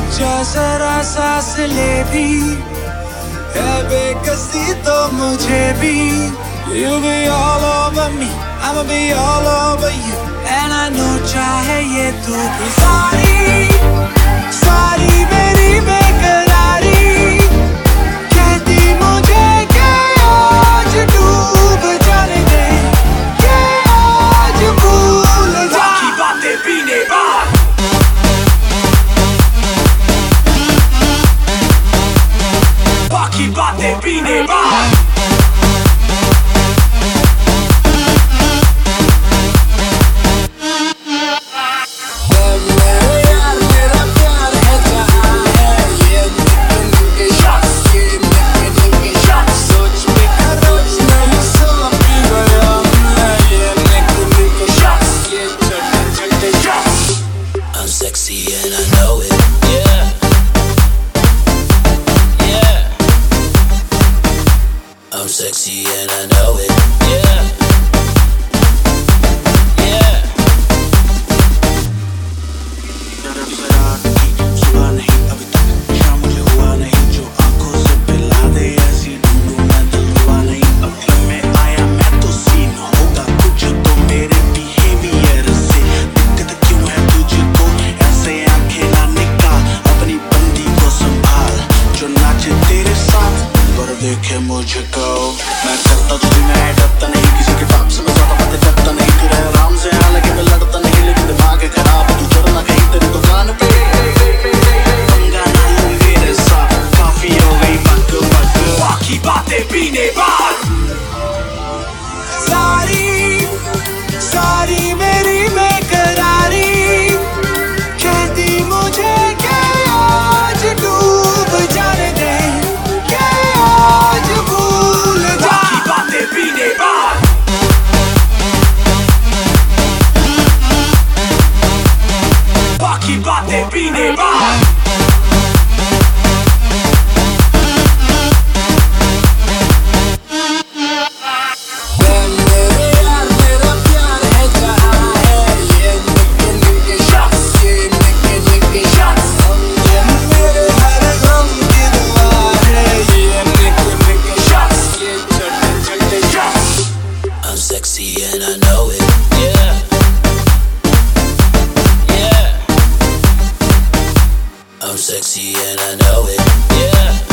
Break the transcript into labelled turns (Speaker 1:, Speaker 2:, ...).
Speaker 1: जा जरा सांस ले भी, है बेकसी तो मुझे भी। You'll be all over me, I'ma be all over you, and I know चाहे ये तू भी। सारी मेरी बेकरारी कहती मुझे कि आज डूब जाने दे, कि आज भूल जा। बाकी बातें पीने बाद, बाकी बातें पीने बाद।
Speaker 2: Sexy and I know it. Yeah. Yeah. I'm sexy and I know it. Yeah. Yeah.
Speaker 1: सुबह नहीं अभी तक, शाम मुझे हुआ नहीं जो आंखों से पिला दे ऐसी ढूंढूं मैं दिल हुआ नहीं। अब में आया मैं तो सीन होगा कुछ तो मेरे बिहेवियर से। दिक्कत क्यों है तुझको ऐसे आंखें लाने का? अपनी बंदी को संभाल जो नाचे तेरे साथ, पर देखे मुझको। मैं करता तुझे, मैं डरता नहीं किसी के बाप से, मैं ज्यादा बातें करता नहीं। तू रहे आराम से, हालांकि मैं लड़ता नहीं, लेकिन दिमाग है खराब। तू चढ़ना कहीं तेरी दुकान पे, पंगा ना ले मेरे साथ, काफी हो गई बक बक। बाकी बातें पीने बाद, सारी मेरी बेकरारी कहती मुझे कि आज डूब जाने दे, कि आज भूल जा। बाकी बातें पीने बाद, बाकी बातें पीने बाद।
Speaker 2: I'm sexy and I know it. Yeah. Yeah. I'm sexy and I know it. Yeah.